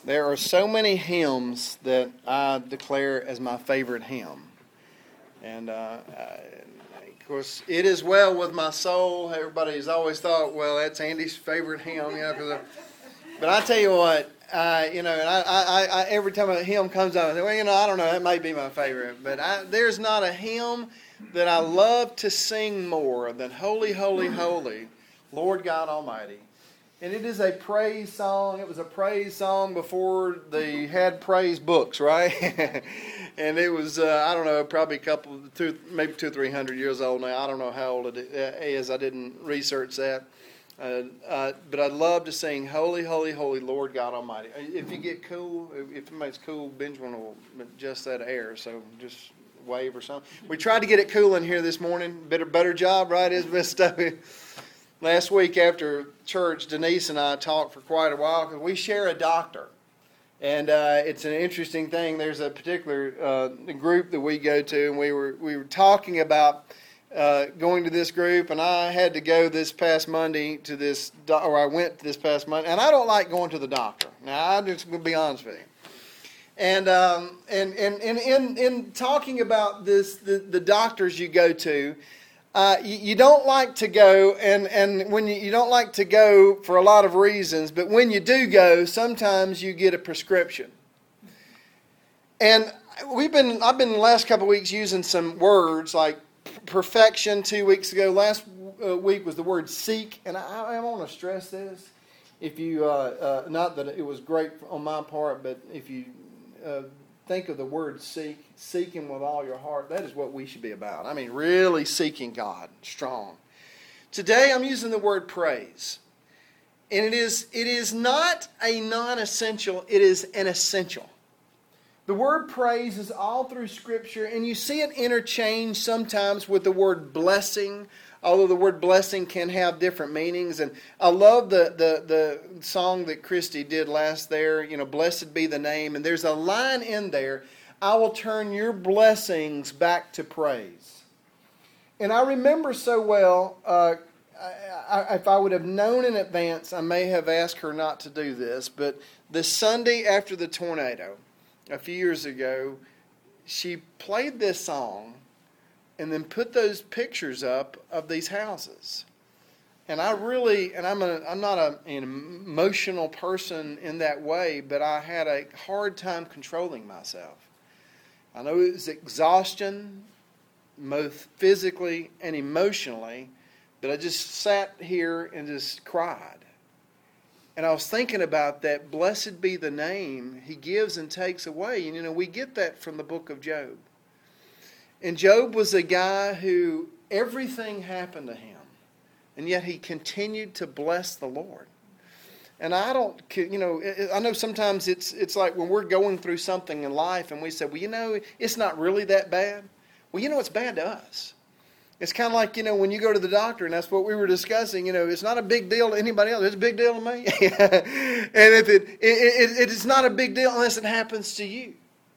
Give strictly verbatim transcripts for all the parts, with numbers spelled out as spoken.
There are so many hymns that I declare as my favorite hymn. And, uh, I, of course, it is well with my soul. Everybody's always thought, well, that's Andy's favorite hymn. You know, 'cause I, but I tell you what, uh, you know, and I, I, I, every time a hymn comes out, I say, well, you know, I don't know, that may be my favorite. But I, there's not a hymn that I love to sing more than Holy, Holy, Holy, Lord God Almighty. And it is a praise song. It was a praise song before they had praise books, right? And it was, uh, I don't know, probably a couple, two, maybe two or three hundred years old now. I don't know how old it is. I didn't research that. Uh, uh, but I'd love to sing Holy, Holy, Holy, Lord God Almighty. If you get cool, if it makes cool, Benjamin will adjust that air. So just wave or something. We tried to get it cool in here this morning. Better, better job, right, Isabel Stubby? Last week after church, Denise and I talked for quite a while because we share a doctor. And uh, it's an interesting thing. There's a particular uh, group that we go to, and we were we were talking about uh, going to this group, and I had to go this past Monday to this, do- or I went this past Monday, and I don't like going to the doctor. Now, I'm just going to be honest with you. And um, and and and in in talking about this, the, the doctors you go to, Uh, you, you don't like to go, and, and when you, you don't like to go for a lot of reasons, but when you do go, sometimes you get a prescription. And we've been, I've been the last couple of weeks using some words like perfection two weeks ago. Last uh, week was the word seek, and I, I want to stress this. If you, uh, uh, not that it was great on my part, but if you uh, think of the word seek, seek Him with all your heart. That is what we should be about. I mean, really seeking God, strong. Today I'm using the word praise. And it is, it is not a non-essential, it is an essential. The word praise is all through Scripture, and you see it interchanged sometimes with the word blessing, although the word blessing can have different meanings. And I love the, the, the song that Christy did last there, you know, blessed be the name. And there's a line in there, I will turn your blessings back to praise. And I remember so well, uh, I, I, if I would have known in advance, I may have asked her not to do this. But the Sunday after the tornado, a few years ago, she played this song and then put those pictures up of these houses. And I really, and I'm a, I'm not a, an emotional person in that way, but I had a hard time controlling myself. I know it was exhaustion, both physically and emotionally, but I just sat here and just cried. And I was thinking about that, blessed be the name, He gives and takes away. And you know, we get that from the book of Job. And Job was a guy who everything happened to him, and yet he continued to bless the Lord. And I don't, you know, I know sometimes it's it's like when we're going through something in life and we say, well, you know, it's not really that bad. Well, you know, it's bad to us. It's kind of like, you know, when you go to the doctor, and that's what we were discussing, you know, it's not a big deal to anybody else. It's a big deal to me. And if it, it, it it's not a big deal unless it happens to you.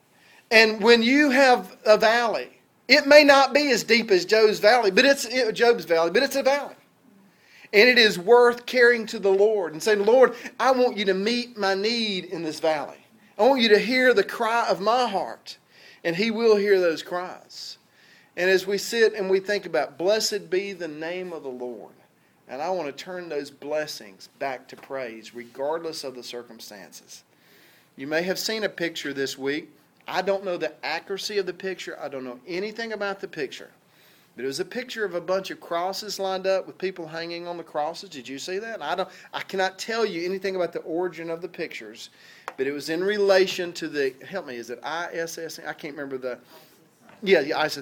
And when you have a valley, it may not be as deep as Job's valley, but it's Job's valley, but it's a valley. And it is worth carrying to the Lord and saying, Lord, I want you to meet my need in this valley. I want you to hear the cry of my heart. And He will hear those cries. And as we sit and we think about, blessed be the name of the Lord. And I want to turn those blessings back to praise, regardless of the circumstances. You may have seen a picture this week. I don't know the accuracy of the picture. I don't know anything about the picture. But it was a picture of a bunch of crosses lined up with people hanging on the crosses. Did you see that? I don't. I cannot tell you anything about the origin of the pictures. But it was in relation to the, help me, is it I S S? I can't remember the, yeah, yeah, ISIS.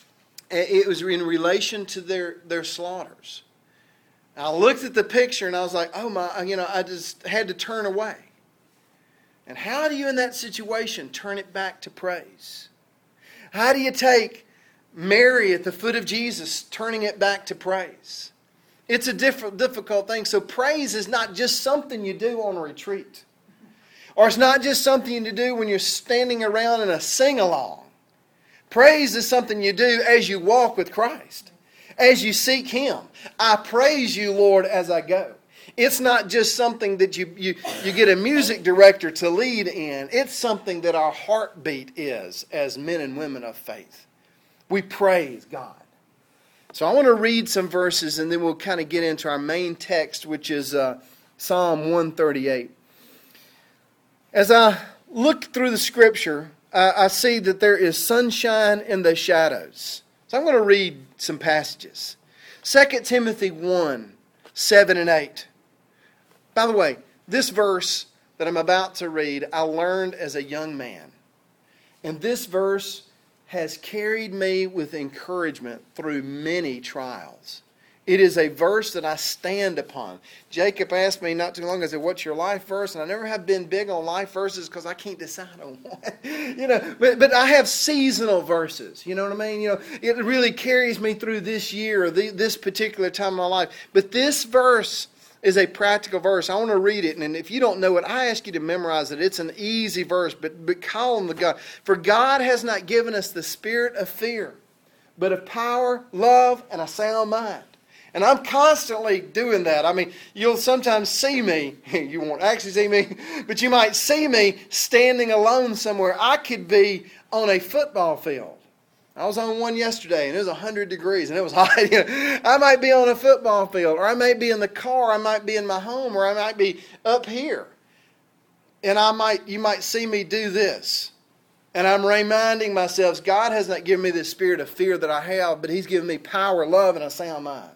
It was in relation to their, their slaughters. I looked at the picture and I was like, oh my, you know, I just had to turn away. And how do you in that situation turn it back to praise? How do you take Mary at the foot of Jesus, turning it back to praise? It's a diff- difficult thing. So praise is not just something you do on a retreat. Or it's not just something to do when you're standing around in a sing-along. Praise is something you do as you walk with Christ. As you seek Him. I praise you, Lord, as I go. It's not just something that you, you, you get a music director to lead in. It's something that our heartbeat is as men and women of faith. We praise God. So I want to read some verses and then we'll kind of get into our main text, which is uh, Psalm one thirty-eight. As I look through the Scripture, I, I see that there is sunshine in the shadows. So I'm going to read some passages. Second Timothy one, seven and eight. By the way, this verse that I'm about to read, I learned as a young man. And this verse has carried me with encouragement through many trials. It is a verse that I stand upon. Jacob asked me not too long ago, what's your life verse? And I never have been big on life verses because I can't decide on one. you know, but, but I have seasonal verses. You know what I mean? You know, it really carries me through this year or the, this particular time of my life. But this verse is a practical verse. I want to read it. And if you don't know it, I ask you to memorize it. It's an easy verse, but, but call on the God. For God has not given us the spirit of fear, but of power, love, and a sound mind. And I'm constantly doing that. I mean, you'll sometimes see me, you won't actually see me, but you might see me standing alone somewhere. I could be on a football field. I was on one yesterday and it was one hundred degrees and it was hot. You know, I might be on a football field, or I may be in the car, I might be in my home, or I might be up here. And I might, you might see me do this. And I'm reminding myself, God has not given me the spirit of fear that I have, but He's given me power, love, and a sound mind.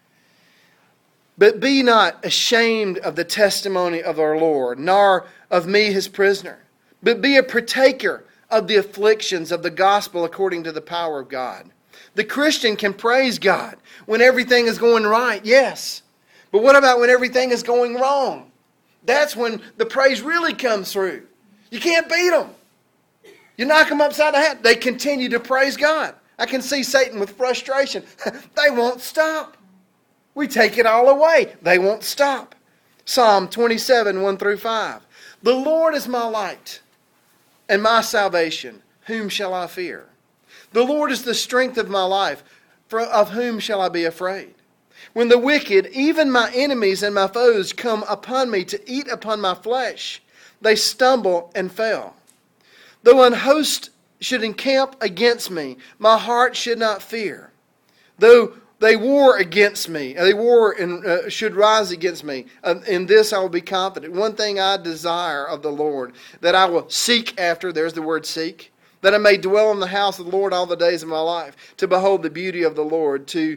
But be not ashamed of the testimony of our Lord, nor of me his prisoner, but be a partaker of the afflictions of the gospel according to the power of God. The Christian can praise God when everything is going right, yes. But what about when everything is going wrong? That's when the praise really comes through. You can't beat them. You knock them upside the head. They continue to praise God. I can see Satan with frustration. They won't stop. We take it all away. They won't stop. Psalm twenty-seven, one through five. The Lord is my light and my salvation. Whom shall I fear? The Lord is the strength of my life. For of whom shall I be afraid? When the wicked, even my enemies and my foes, come upon me to eat upon my flesh, they stumble and fail. Though an host should encamp against me, my heart should not fear. Though they war against me, they war and uh, should rise against me, uh, in this I will be confident. One thing I desire of the Lord, that I will seek after, there's the word seek, that I may dwell in the house of the Lord all the days of my life, to behold the beauty of the Lord, to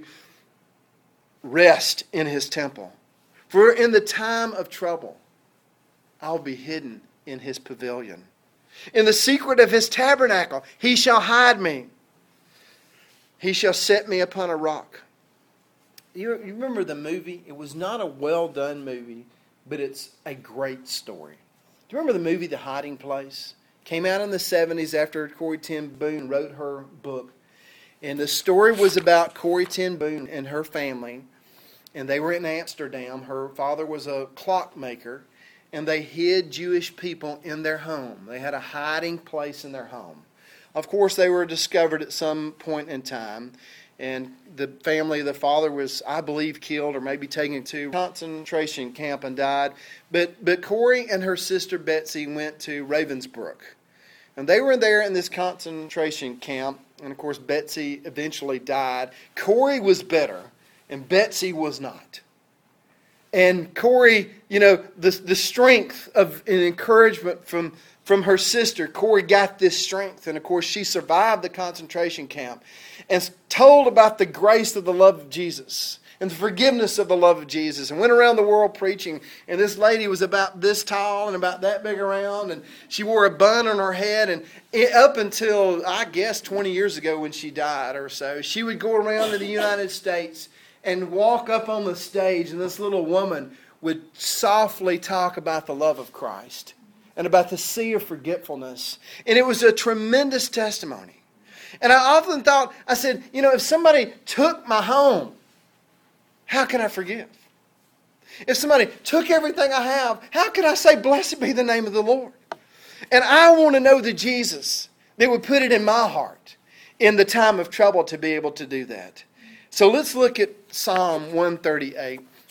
rest in His temple. For in the time of trouble, I'll be hidden in His pavilion. In the secret of His tabernacle, He shall hide me. He shall set me upon a rock. You remember the movie? It was not a well-done movie, but it's a great story. Do you remember the movie The Hiding Place? Came out in the seventies after Corrie ten Boom wrote her book. And the story was about Corrie ten Boom and her family. And they were in Amsterdam. Her father was a clockmaker. And they hid Jewish people in their home. They had a hiding place in their home. Of course, they were discovered at some point in time. And the family, the father was, I believe, killed or maybe taken to a concentration camp and died. But but Corrie and her sister Betsy went to Ravensbrück. And they were there in this concentration camp. And of course, Betsy eventually died. Corrie was better, and Betsy was not. And Corrie, you know, the, the strength of an encouragement from, from her sister, Corrie got this strength. And of course, she survived the concentration camp and told about the grace of the love of Jesus and the forgiveness of the love of Jesus, and went around the world preaching. And this lady was about this tall and about that big around, and she wore a bun on her head. And it, up until, I guess, twenty years ago when she died or so, she would go around to the United States and walk up on the stage, and this little woman would softly talk about the love of Christ and about the sea of forgetfulness. And it was a tremendous testimony. And I often thought, I said, you know, if somebody took my home, how can I forgive? If somebody took everything I have, how can I say, blessed be the name of the Lord? And I want to know the Jesus that would put it in my heart in the time of trouble to be able to do that. So let's look at Psalm one thirty-eight.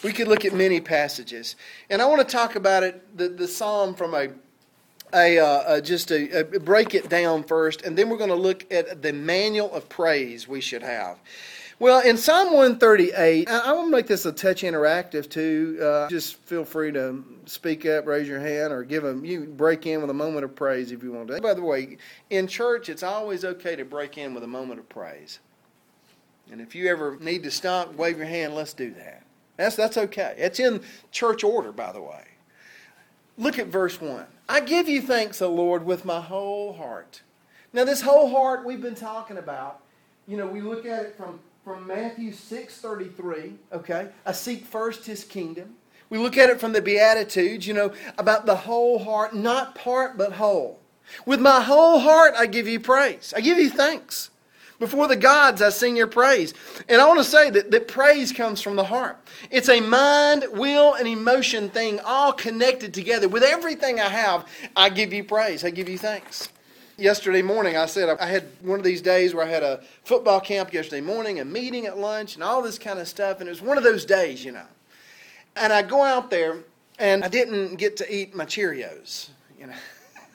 We could look at many passages. And I want to talk about it, the, the psalm from a, a, uh, a just a, a break it down first, and then we're going to look at the manual of praise we should have. Well, in Psalm one thirty-eight, I, I want to make this a touch interactive too. Uh, just feel free to speak up, raise your hand, or give them. You break in with a moment of praise if you want to. By the way, in church, it's always okay to break in with a moment of praise. And if you ever need to stop, wave your hand. Let's do that. That's that's okay. It's in church order, by the way. Look at verse one. I give you thanks, O Lord, with my whole heart. Now, this whole heart we've been talking about, you know, we look at it from, from Matthew six thirty-three, okay? I seek first His kingdom. We look at it from the Beatitudes, you know, about the whole heart, not part but whole. With my whole heart, I give you praise. I give you thanks. Before the gods, I sing your praise. And I want to say that, that praise comes from the heart. It's a mind, will, and emotion thing all connected together. With everything I have, I give you praise. I give you thanks. Yesterday morning, I said I had one of these days where I had a football camp yesterday morning, a meeting at lunch, and all this kind of stuff. And it was one of those days, you know. And I go out there, and I didn't get to eat my Cheerios, you know.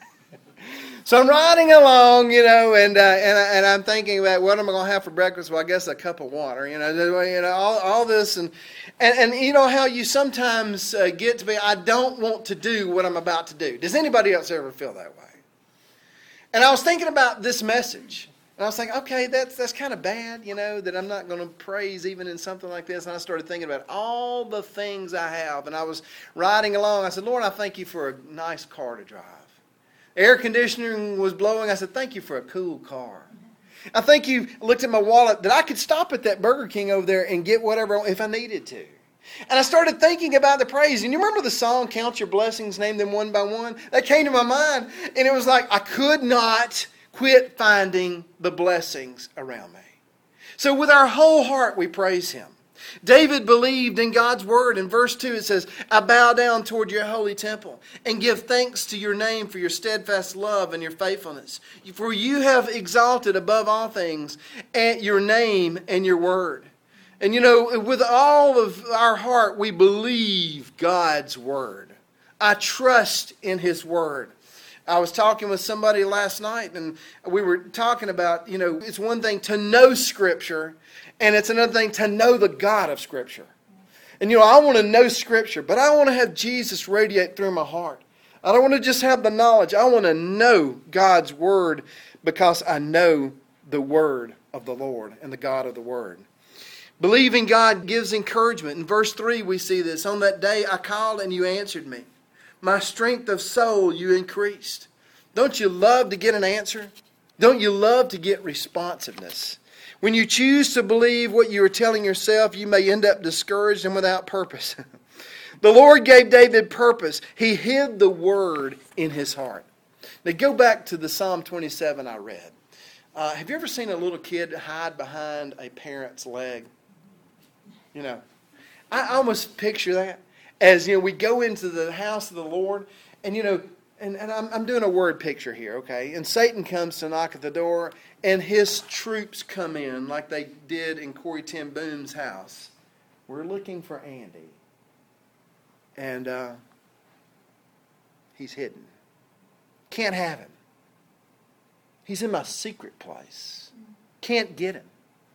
So I'm riding along, you know, and uh, and, and I'm thinking about what am I going to have for breakfast? Well, I guess a cup of water, you know, you know, all, all this. And, and, and you know how you sometimes uh, get to be, I don't want to do what I'm about to do. Does anybody else ever feel that way? And I was thinking about this message. And I was thinking, okay, that's that's kind of bad, you know, that I'm not going to praise even in something like this. And I started thinking about all the things I have. And I was riding along. I said, Lord, I thank you for a nice car to drive. Air conditioning was blowing. I said, thank you for a cool car. I think you looked at my wallet that I could stop at that Burger King over there and get whatever if I needed to. And I started thinking about the praise. And you remember the song, Count Your Blessings, Name Them One by One? That came to my mind. And it was like I could not quit finding the blessings around me. So with our whole heart, we praise Him. David believed in God's word. In verse two it says, I bow down toward your holy temple and give thanks to your name for your steadfast love and your faithfulness. For you have exalted above all things at your name and your word. And you know, with all of our heart, we believe God's word. I trust in His word. I was talking with somebody last night, and we were talking about, you know, it's one thing to know Scripture, and it's another thing to know the God of Scripture. And, you know, I want to know Scripture, but I want to have Jesus radiate through my heart. I don't want to just have the knowledge. I want to know God's Word because I know the Word of the Lord and the God of the Word. Believing God gives encouragement. In verse three we see this. On that day I called and you answered me. My strength of soul you increased. Don't you love to get an answer? Don't you love to get responsiveness? When you choose to believe what you are telling yourself, you may end up discouraged and without purpose. The Lord gave David purpose. He hid the word in his heart. Now go back to the Psalm twenty-seven I read. Uh, have you ever seen a little kid hide behind a parent's leg? You know, I almost picture that as, you know, we go into the house of the Lord, and, you know, and, and I'm, I'm doing a word picture here, okay? And Satan comes to knock at the door, and his troops come in like they did in Corrie ten Boom's house. We're looking for Andy. And uh, he's hidden. Can't have him. He's in my secret place. Can't get him.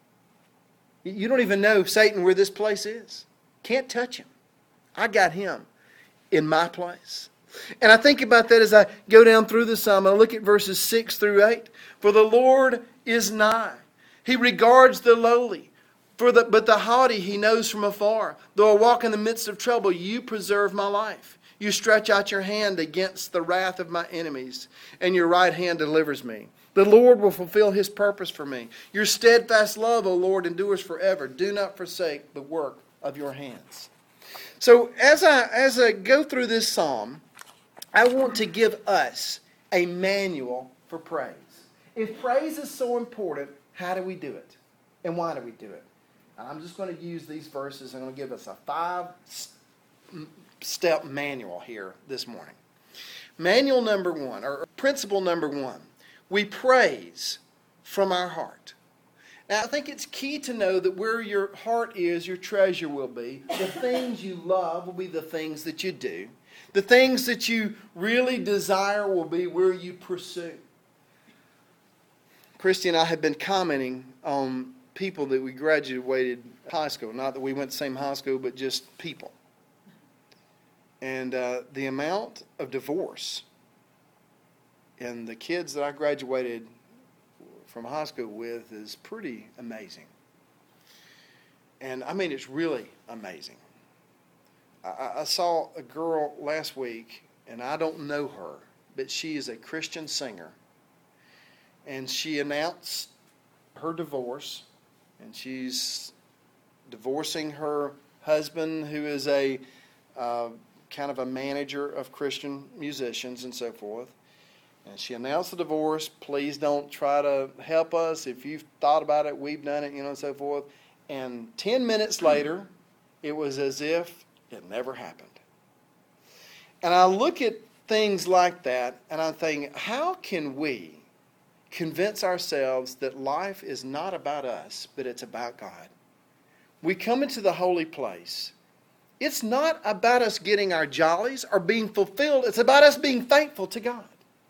You don't even know, Satan, where this place is. Can't touch him. I got him in my place. And I think about that as I go down through the psalm. I look at verses six through eight. For the Lord is nigh. He regards the lowly. For the, but the haughty he knows from afar. Though I walk in the midst of trouble, you preserve my life. You stretch out your hand against the wrath of my enemies, and your right hand delivers me. The Lord will fulfill His purpose for me. Your steadfast love, O Lord, endures forever. Do not forsake the work of your hands. So as I as I go through this psalm, I want to give us a manual for praise. If praise is so important, how do we do it? And why do we do it? I'm just going to use these verses. I'm going to give us a five-step manual here this morning. Manual number one, or principle number one. We praise from our heart. Now, I think it's key to know that where your heart is, your treasure will be. The things you love will be the things that you do. The things that you really desire will be where you pursue. Christy and I have been commenting on people that we graduated high school. Not that we went to the same high school, but just people. And uh, the amount of divorce in the kids that I graduated from high school with is pretty amazing. And I mean, it's really amazing. I, I saw a girl last week, and I don't know her, but she is a Christian singer. And she announced her divorce, and she's divorcing her husband, who is a uh, kind of a manager of Christian musicians and so forth. And she announced the divorce. Please don't try to help us. If you've thought about it, we've done it, you know, and so forth. And ten minutes later, it was as if it never happened. And I look at things like that, and I think, how can we convince ourselves that life is not about us, but it's about God? We come into the holy place. It's not about us getting our jollies or being fulfilled. It's about us being thankful to God.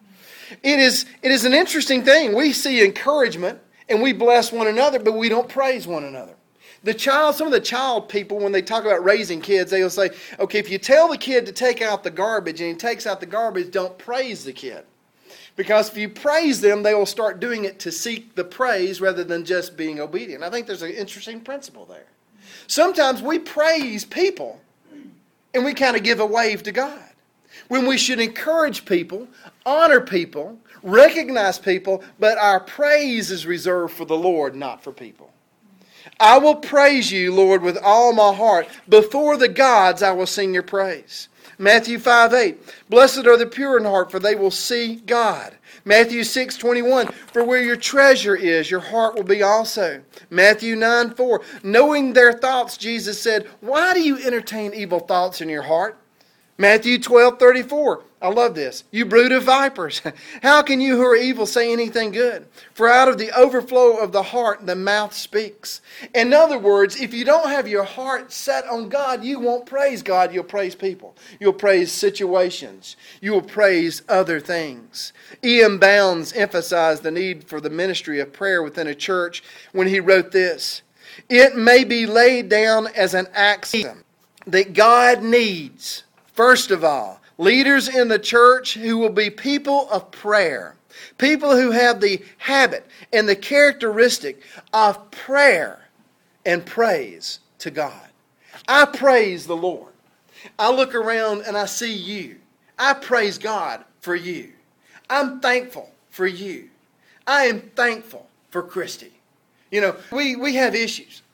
It is, it is an interesting thing. We see encouragement and we bless one another, but we don't praise one another. The child, some of the child people, when they talk about raising kids, they'll say, okay, if you tell the kid to take out the garbage and he takes out the garbage, don't praise the kid. Because if you praise them, they will start doing it to seek the praise rather than just being obedient. I think there's an interesting principle there. Sometimes we praise people and we kind of give a wave to God. When we should encourage people, honor people, recognize people, but our praise is reserved for the Lord, not for people. I will praise you, Lord, with all my heart. Before the gods I will sing your praise. Matthew five eight, blessed are the pure in heart, for they will see God. Matthew six twenty-one, for where your treasure is, your heart will be also. Matthew nine four, knowing their thoughts, Jesus said, why do you entertain evil thoughts in your heart? Matthew twelve thirty-four, I love this. You brood of vipers, how can you who are evil say anything good? For out of the overflow of the heart, the mouth speaks. In other words, if you don't have your heart set on God, you won't praise God. You'll praise people. You'll praise situations. You will praise other things. E M Bounds emphasized the need for the ministry of prayer within a church when he wrote this. It may be laid down as an axiom that God needs, first of all, leaders in the church who will be people of prayer. People who have the habit and the characteristic of prayer and praise to God. I praise the Lord. I look around and I see you. I praise God for you. I'm thankful for you. I am thankful for Christy. You know, we, we have issues.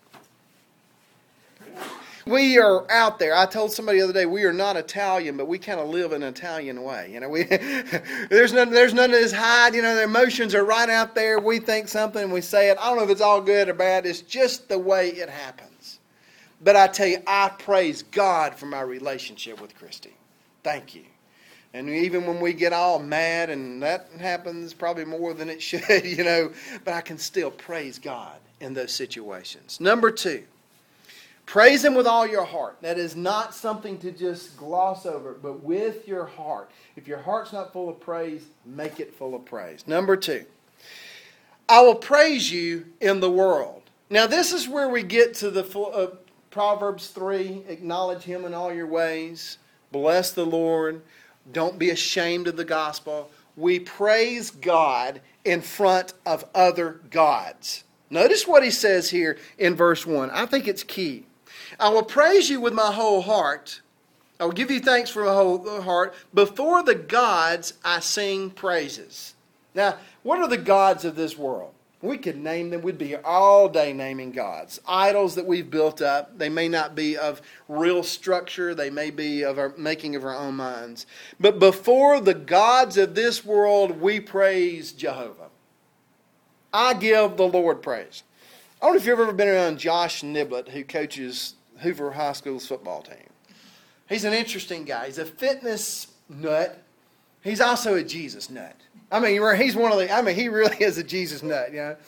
We are out there. I told somebody the other day, we are not Italian, but we kind of live an Italian way. You know, we there's none, there's none of this hide. You know, the emotions are right out there. We think something and we say it. I don't know if it's all good or bad. It's just the way it happens. But I tell you, I praise God for my relationship with Christy. Thank you. And even when we get all mad, and that happens probably more than it should, you know, but I can still praise God in those situations. Number two. Praise Him with all your heart. That is not something to just gloss over, but with your heart. If your heart's not full of praise, make it full of praise. Number two, I will praise you in the world. Now this is where we get to the full, uh, Proverbs three, acknowledge Him in all your ways. Bless the Lord. Don't be ashamed of the gospel. We praise God in front of other gods. Notice what he says here in verse one. I think it's key. I will praise you with my whole heart. I will give you thanks for my whole heart. Before the gods, I sing praises. Now, what are the gods of this world? We could name them. We'd be all day naming gods. Idols that we've built up. They may not be of real structure. They may be of our making of our own minds. But before the gods of this world, we praise Jehovah. I give the Lord praise. I don't know if you've ever been around Josh Niblett, who coaches Hoover High School's football team. He's an interesting guy. He's a fitness nut. He's also a Jesus nut. I mean, he's one of the, I mean, he really is a Jesus nut, you know.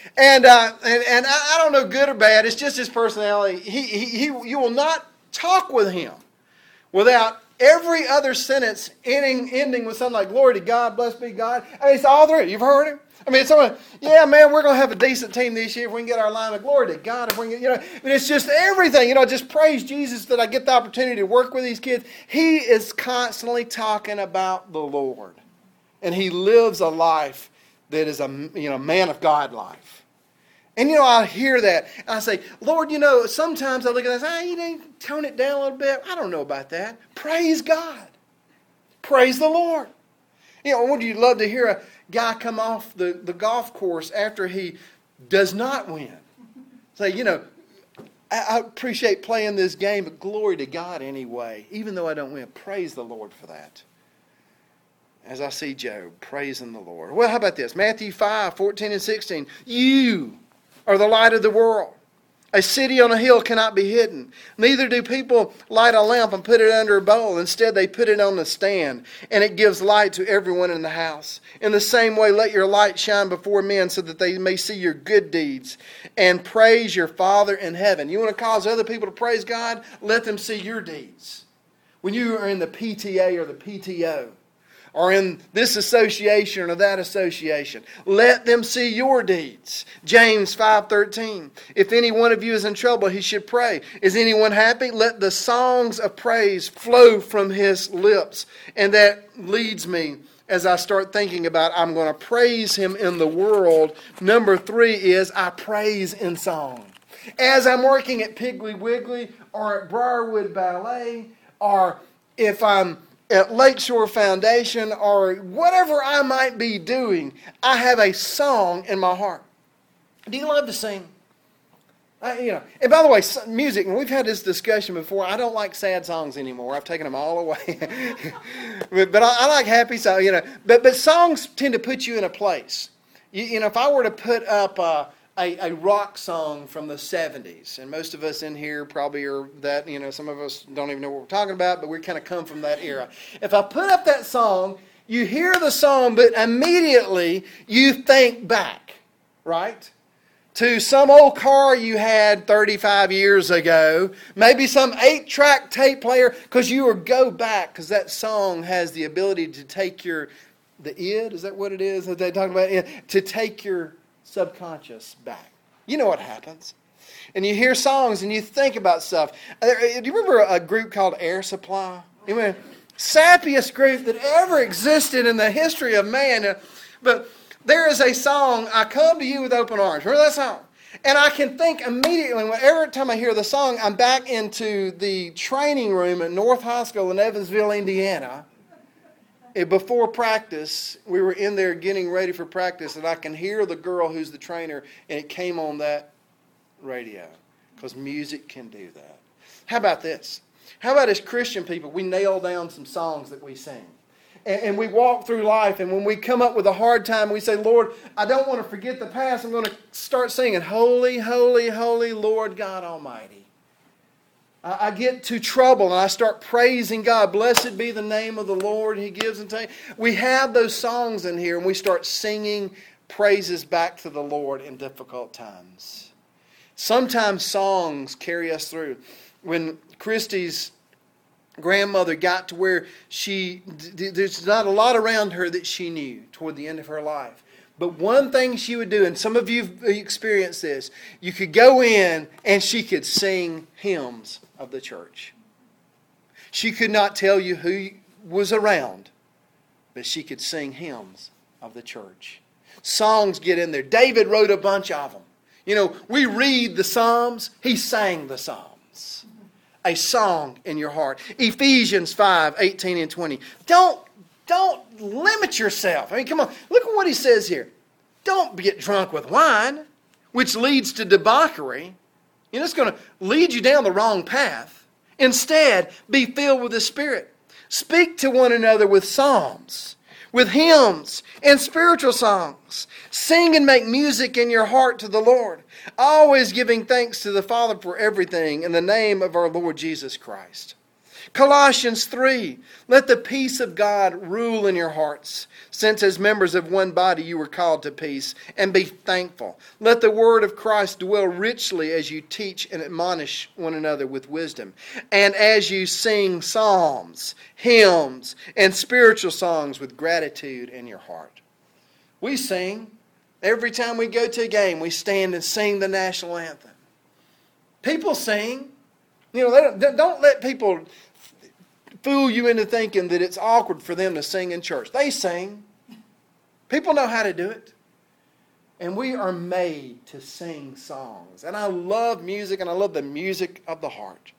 And, uh, and, and I, I don't know good or bad. It's just his personality. He, he, he, you will not talk with him without every other sentence ending, ending with something like, glory to God, blessed be God. I mean, it's all through. You've heard him? I mean, it's someone, yeah, man, we're going to have a decent team this year if we can get our line of glory to God. If we can get, you know, I mean, it's just everything. You know, just praise Jesus that I get the opportunity to work with these kids. He is constantly talking about the Lord. And he lives a life that is a, you know, man of God life. And, you know, I hear that. And I say, Lord, you know, sometimes I look at that and say, hey, you know, tone it down a little bit. I don't know about that. Praise God. Praise the Lord. You know, would you love to hear a guy come off the, the golf course after he does not win? Say, you know, I, I appreciate playing this game, but glory to God anyway. Even though I don't win, praise the Lord for that. As I see Job praising the Lord. Well, how about this? Matthew five, fourteen and sixteen. You are the light of the world. A city on a hill cannot be hidden. Neither do people light a lamp and put it under a bowl. Instead, they put it on a stand, and it gives light to everyone in the house. In the same way, let your light shine before men so that they may see your good deeds and praise your Father in heaven. You want to cause other people to praise God? Let them see your deeds. When you are in the P T A or the P T O, or in this association or that association, let them see your deeds. James five thirteen. If any one of you is in trouble, he should pray. Is anyone happy? Let the songs of praise flow from his lips. And that leads me, as I start thinking about, I'm going to praise him in the world. Number three is I praise in song. As I'm working at Piggly Wiggly or at Briarwood Ballet, or if I'm at Lakeshore Foundation, or whatever I might be doing, I have a song in my heart. Do you love to sing? I, you know, and by the way, music, and we've had this discussion before, I don't like sad songs anymore. I've taken them all away. but but I, I like happy songs, you know. But, but songs tend to put you in a place. You, you know, if I were to put up uh, a, a rock song from the seventies, and most of us in here probably are that, you know, some of us don't even know what we're talking about, but we kind of come from that era. If I put up that song, you hear the song, but immediately you think back, right? To some old car you had thirty-five years ago, maybe some eight-track tape player, because you would go back, because that song has the ability to take your, the id, is that what it is that they talk about? To take your subconscious back. You know what happens. And you hear songs and you think about stuff. Do you remember a group called Air Supply? I mean, sappiest group that ever existed in the history of man. But there is a song, I Come to You with Open Arms. Remember that song? And I can think immediately, every time I hear the song, I'm back into the training room at North High School in Evansville, Indiana. Before practice, we were in there getting ready for practice, and I can hear the girl who's the trainer, and it came on that radio, because music can do that. How about this? How about as Christian people, we nail down some songs that we sing, and, and we walk through life, and when we come up with a hard time, we say, Lord, I don't want to forget the past. I'm going to start singing, Holy, Holy, Holy Lord God Almighty. I get to trouble and I start praising God. Blessed be the name of the Lord. He gives and takes. We have those songs in here and we start singing praises back to the Lord in difficult times. Sometimes songs carry us through. When Christy's grandmother got to where she, there's not a lot around her that she knew toward the end of her life. But one thing she would do, and some of you have experienced this, you could go in and she could sing hymns of the church. She could not tell you who was around, but she could sing hymns of the church. Songs get in there. David wrote a bunch of them. You know, we read the Psalms. He sang the Psalms. A song in your heart. Ephesians five, eighteen and twenty. Don't Don't limit yourself. I mean, come on. Look at what he says here. Don't get drunk with wine, which leads to debauchery. You know, it's going to lead you down the wrong path. Instead, be filled with the Spirit. Speak to one another with psalms, with hymns and spiritual songs. Sing and make music in your heart to the Lord, always giving thanks to the Father for everything in the name of our Lord Jesus Christ. Colossians three, let the peace of God rule in your hearts, since as members of one body you were called to peace, and be thankful. Let the word of Christ dwell richly as you teach and admonish one another with wisdom, and as you sing psalms, hymns, and spiritual songs with gratitude in your heart. We sing. Every time we go to a game, we stand and sing the national anthem. People sing. You know, they don't, they don't let people fool you into thinking that it's awkward for them to sing in church. They sing. People know how to do it. And we are made to sing songs. And I love music, and I love the music of the heart.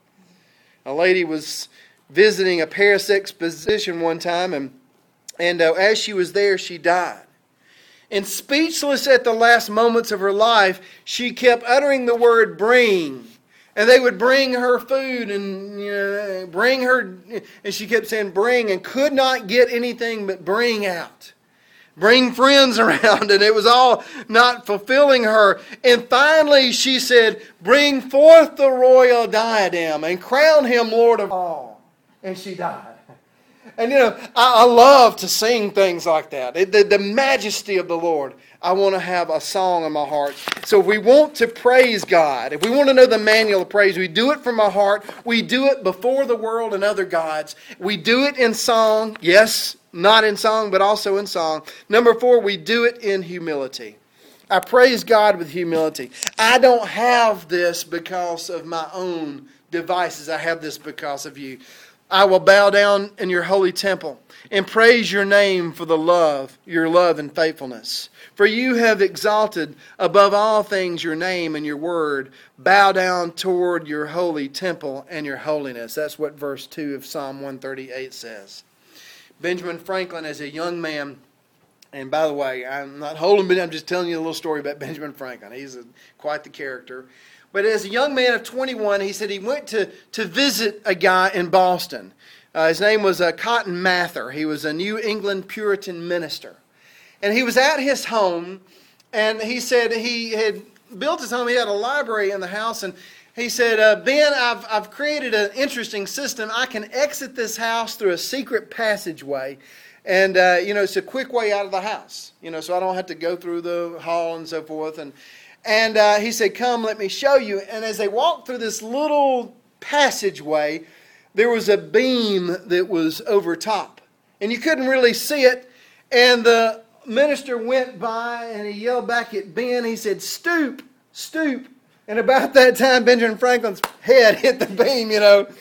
A lady was visiting a Paris exposition one time, and, and uh, as she was there, she died. And speechless at the last moments of her life, she kept uttering the word bring. And they would bring her food and, you know, bring her, and she kept saying bring, and could not get anything but bring out. Bring friends around, and it was all not fulfilling her. And finally she said, bring forth the royal diadem and crown him Lord of all. And she died. And you know, I, I love to sing things like that. It, the, the majesty of the Lord. I want to have a song in my heart. So if we want to praise God, if we want to know the manual of praise, we do it from our heart. We do it before the world and other gods. We do it in song. Yes, not in song, but also in song. Number four, we do it in humility. I praise God with humility. I don't have this because of my own devices. I have this because of you. I will bow down in your holy temple and praise your name for the love, your love and faithfulness. For you have exalted above all things your name and your word. Bow down toward your holy temple and your holiness. That's what verse two of Psalm one thirty-eight says. Benjamin Franklin, as a young man, and by the way, I'm not holding, but I'm just telling you a little story about Benjamin Franklin. He's a, quite the character. But as a young man of twenty-one, he said he went to, to visit a guy in Boston. Uh, his name was uh, Cotton Mather. He was a New England Puritan minister. And he was at his home, and he said he had built his home. He had a library in the house, and he said, uh, Ben, I've, I've created an interesting system. I can exit this house through a secret passageway. And, uh, you know, it's a quick way out of the house, you know, so I don't have to go through the hall and so forth. And And uh, he said, come, let me show you. And as they walked through this little passageway, there was a beam that was over top. And you couldn't really see it. And the minister went by and he yelled back at Ben. He said, stoop, stoop. And about that time, Benjamin Franklin's head hit the beam, you know.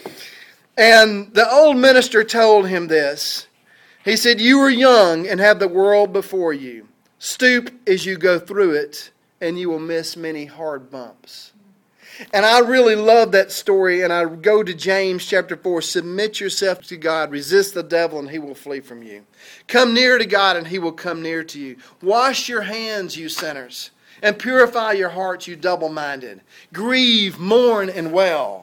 And the old minister told him this. He said, you are young and have the world before you. Stoop as you go through it, and you will miss many hard bumps. And I really love that story, and I go to James chapter four. Submit yourself to God, resist the devil, and he will flee from you. Come near to God, and he will come near to you. Wash your hands, you sinners, and purify your hearts, you double-minded. Grieve, mourn, and wail.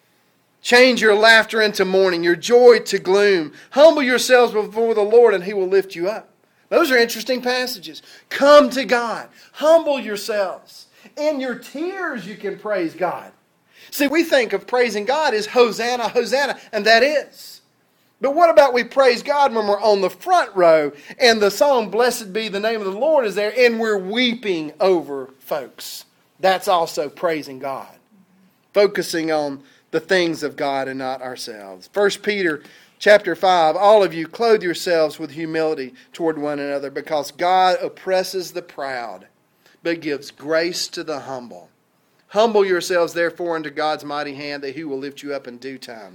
Change your laughter into mourning, your joy to gloom. Humble yourselves before the Lord, and he will lift you up. Those are interesting passages. Come to God. Humble yourselves. In your tears you can praise God. See, we think of praising God as Hosanna, Hosanna, and that is. But what about we praise God when we're on the front row and the song, Blessed Be the Name of the Lord, is there, and we're weeping over folks? That's also praising God. Focusing on the things of God and not ourselves. First Peter Chapter five, all of you clothe yourselves with humility toward one another, because God oppresses the proud, but gives grace to the humble. Humble yourselves therefore under God's mighty hand, that he will lift you up in due time.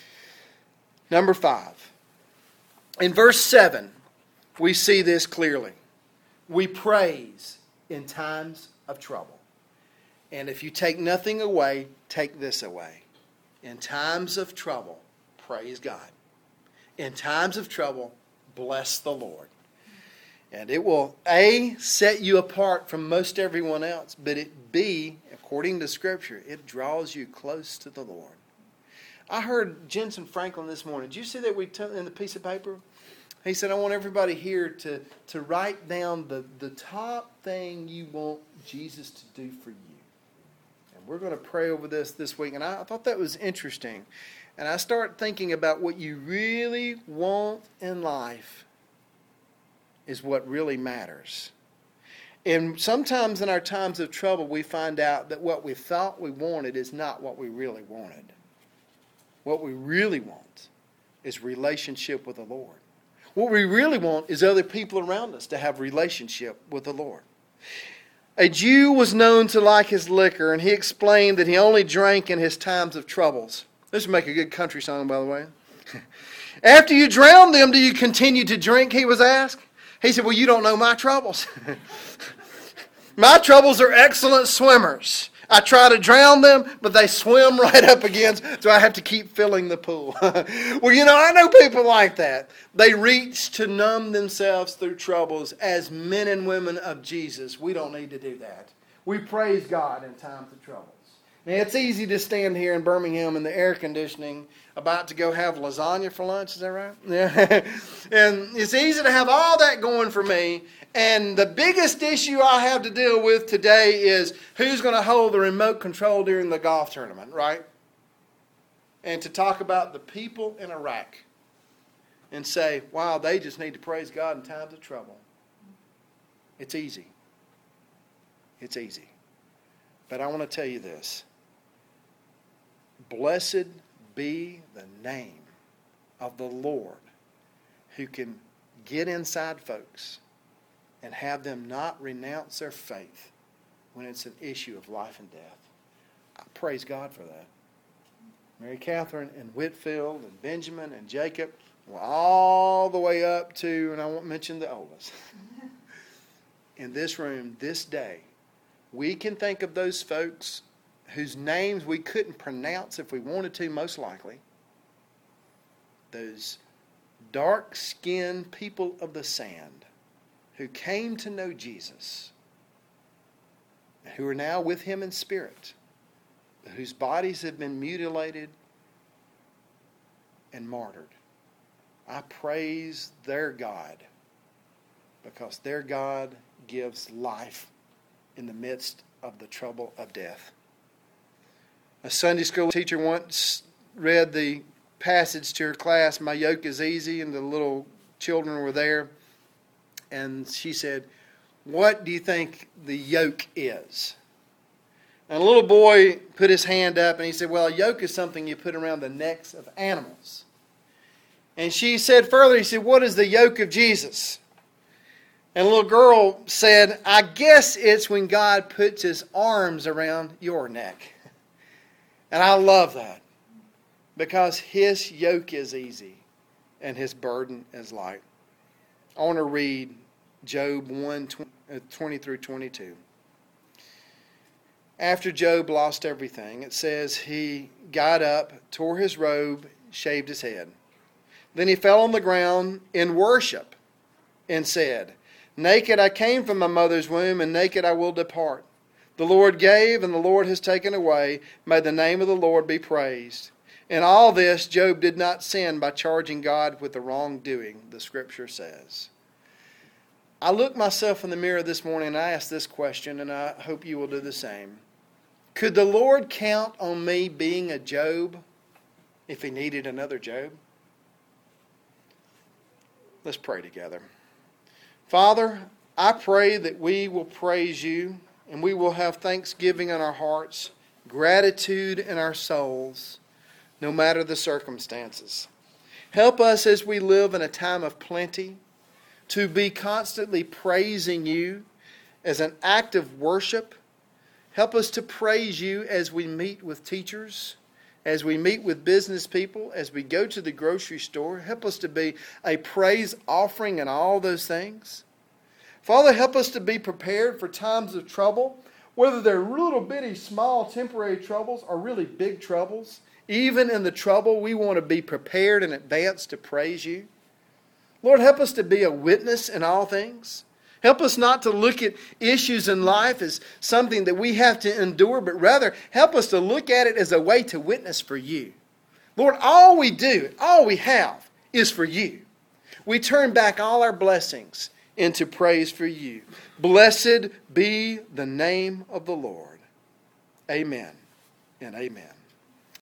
Number five. In verse seven, we see this clearly. We praise in times of trouble. And if you take nothing away, take this away. In times of trouble, praise God. In times of trouble, bless the Lord. And it will, A, set you apart from most everyone else, but it, B, according to Scripture, it draws you close to the Lord. I heard Jensen Franklin this morning. Did you see that we took in the piece of paper? He said, I want everybody here to, to write down the, the top thing you want Jesus to do for you. And we're going to pray over this this week. And I, I thought that was interesting. and I start thinking about what you really want in life is what really matters. And sometimes in our times of trouble, we find out that what we thought we wanted is not what we really wanted. What we really want is relationship with the Lord. What we really want is other people around us to have relationship with the Lord. A Jew was known to like his liquor, and he explained that he only drank in his times of troubles. This would make a good country song, by the way. After you drown them, do you continue to drink, he was asked. He said, well, you don't know my troubles. My troubles are excellent swimmers. I try to drown them, but they swim right up against, so I have to keep filling the pool. Well, you know, I know people like that. They reach to numb themselves through troubles. As men and women of Jesus, we don't need to do that. We praise God in times of troubles. Now, it's easy to stand here in Birmingham in the air conditioning about to go have lasagna for lunch. Is that right? Yeah. And it's easy to have all that going for me. And the biggest issue I have to deal with today is who's going to hold the remote control during the golf tournament, right? And to talk about the people in Iraq and say, wow, they just need to praise God in times of trouble. It's easy. It's easy. But I want to tell you this. Blessed be the name of the Lord who can get inside folks and have them not renounce their faith when it's an issue of life and death. I praise God for that. Mary Catherine and Whitfield and Benjamin and Jacob, well, all the way up to, and I won't mention the oldest, in this room this day, we can think of those folks whose names we couldn't pronounce if we wanted to, most likely. Those dark-skinned people of the sand who came to know Jesus, who are now with him in spirit, whose bodies have been mutilated and martyred. I praise their God because their God gives life in the midst of the trouble of death. A Sunday school teacher once read the passage to her class, "My yoke is easy," and the little children were there. And she said, "What do you think the yoke is?" And a little boy put his hand up and he said, "Well, a yoke is something you put around the necks of animals." And she said further, he said, "What is the yoke of Jesus?" And a little girl said, "I guess it's when God puts his arms around your neck." And I love that because his yoke is easy and his burden is light. I want to read Job one, twenty through twenty-two. After Job lost everything, it says he got up, tore his robe, shaved his head. Then he fell on the ground in worship and said, "Naked I came from my mother's womb, and naked I will depart. The Lord gave, and the Lord has taken away. May the name of the Lord be praised." In all this, Job did not sin by charging God with the wrongdoing, the Scripture says. I looked myself in the mirror this morning and I asked this question, and I hope you will do the same. Could the Lord count on me being a Job if he needed another Job? Let's pray together. Father, I pray that we will praise you and we will have thanksgiving in our hearts, gratitude in our souls, no matter the circumstances. Help us as we live in a time of plenty to be constantly praising you as an act of worship. Help us to praise you as we meet with teachers, as we meet with business people, as we go to the grocery store. Help us to be a praise offering in all those things. Father, help us to be prepared for times of trouble, whether they're little bitty, small, temporary troubles or really big troubles. Even in the trouble, we want to be prepared in advance to praise you. Lord, help us to be a witness in all things. Help us not to look at issues in life as something that we have to endure, but rather help us to look at it as a way to witness for you. Lord, all we do, all we have is for you. We turn back all our blessings into praise for you. Blessed be the name of the Lord. Amen and amen.